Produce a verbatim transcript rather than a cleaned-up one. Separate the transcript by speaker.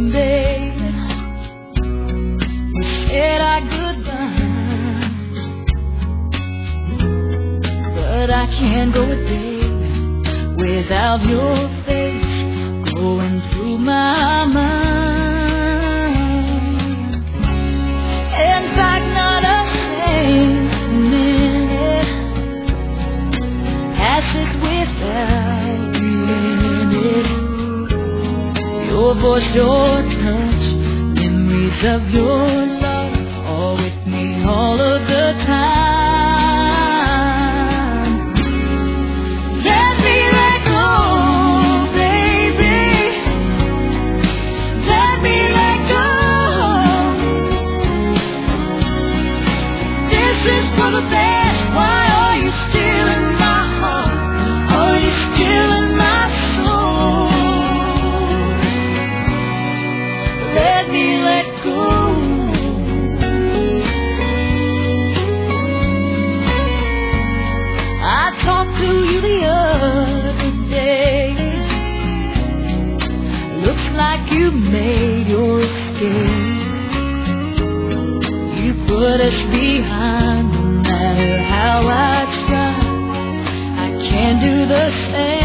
Speaker 1: baby. We said our goodbye, but I can't go a day without your face going through my mind. In fact, not a minute passes without you in it. Your voice, your touch, memories of your love, all with me all of the time. Let me let go, baby. Let me let go. This is for the best. Why are you still in my heart? Are you still in my soul? Let me let go. I talked to you the other day. Looks like you made your escape. You put us behind, no matter how I try. I can't do the same.